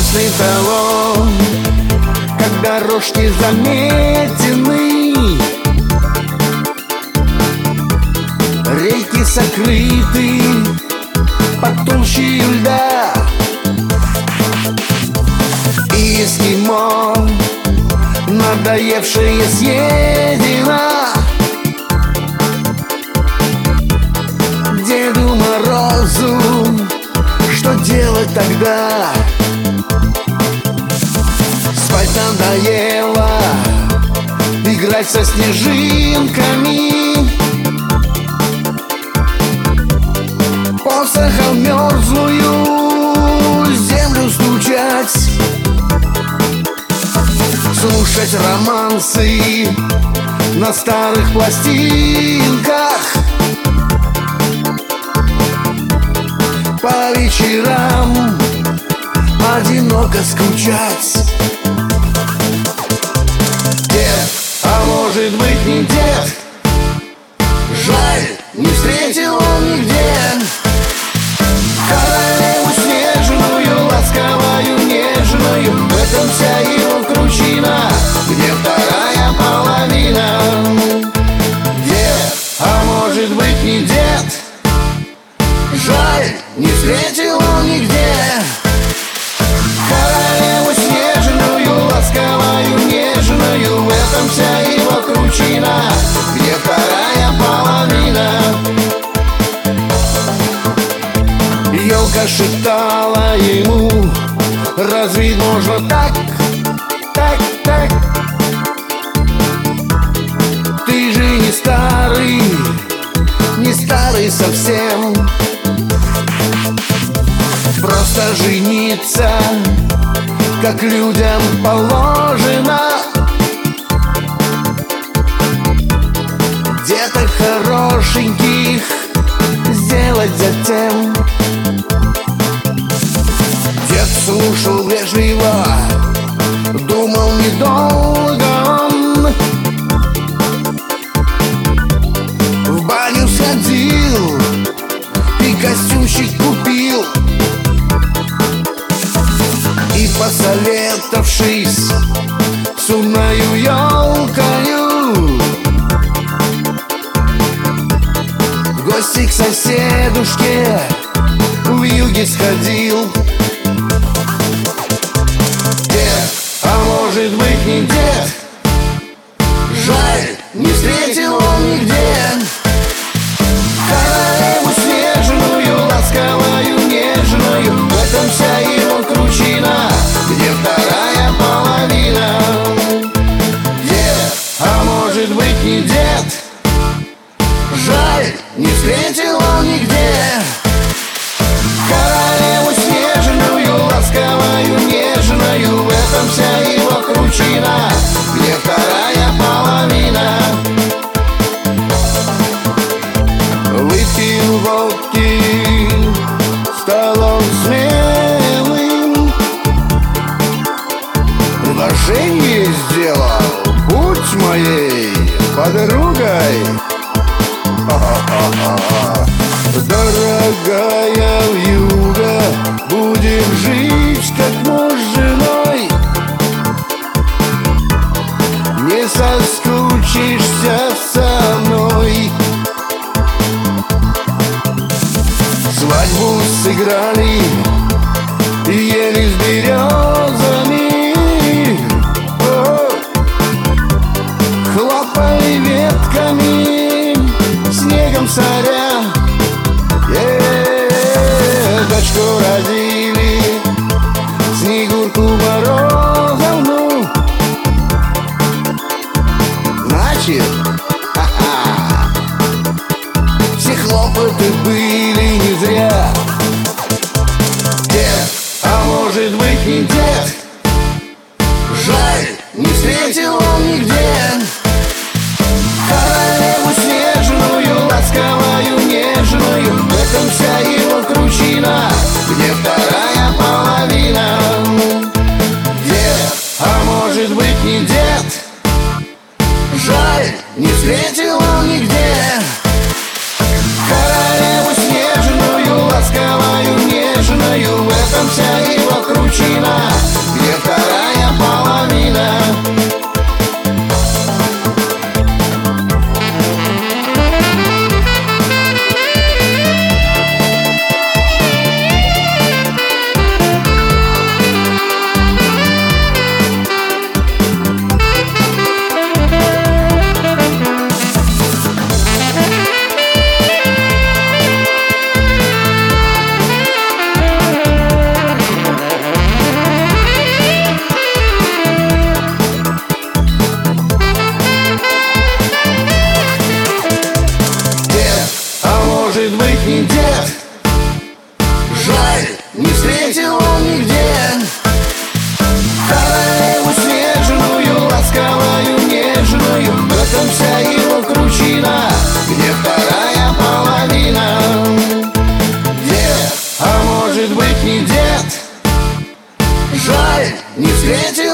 Красный талон, как дорожки заметены, реки сокрыты под толщей льда. И эскимо, надоевшее, съедено Деду Морозу. Что делать тогда? Спать надоело, играть со снежинками, посохом мерзлую землю стучать, слушать романсы на старых пластинках, по вечерам одиноко скучать. Дед, а может быть не дед, жаль, не встретил он нигде королеву снежную, ласковую, нежную. В этом вся его кручина, где вторая половина. Дед, а может быть не дед, жаль, не встретил он нигде королеву снежную, ласковую, нежную. В этом вся его кручина, где вторая половина. Елка шептала ему: разве можно так, так, так? Ты же не старый, не старый совсем. Просто жениться, как людям положено, деток хорошеньких сделать затем. Дед слушал вежливо, думал недолго он, в баню сходил и костюмчик купил. И, посоветовавшись с умною елкою, в гости к соседушке в юге сходил. Дед, а может быть не дед, жаль, не встретил он нигде королеву снежную, ласковую, нежную. В этом вся его кручина, где вторая половина. Дед, а может быть не дед, жаль, не встретил он нигде королеву снежную, ласковую, нежную. В этом вся его кручина, где вторая половина. Выпил водки, стал он смелым, предложение сделал: будь моей подругой. Дорогая вьюга, будем жить как муж с женой, не соскучишься со мной. Свадьбу сыграли и ели с березами, хлопали ветками, снегом соря. Дочку родили, Снегурку Морозовну. Значит, все хлопоты были не зря. Дед, а может быть не дед, жаль, не встретил он нигде королеву снежную, ласковую, нежную. В этом вся его кручина, где вторая половина. Дед, а может быть не дед, жаль, не встретил он нигде королеву снежную, ласковую, нежную. В этом вся его кручина, не встретил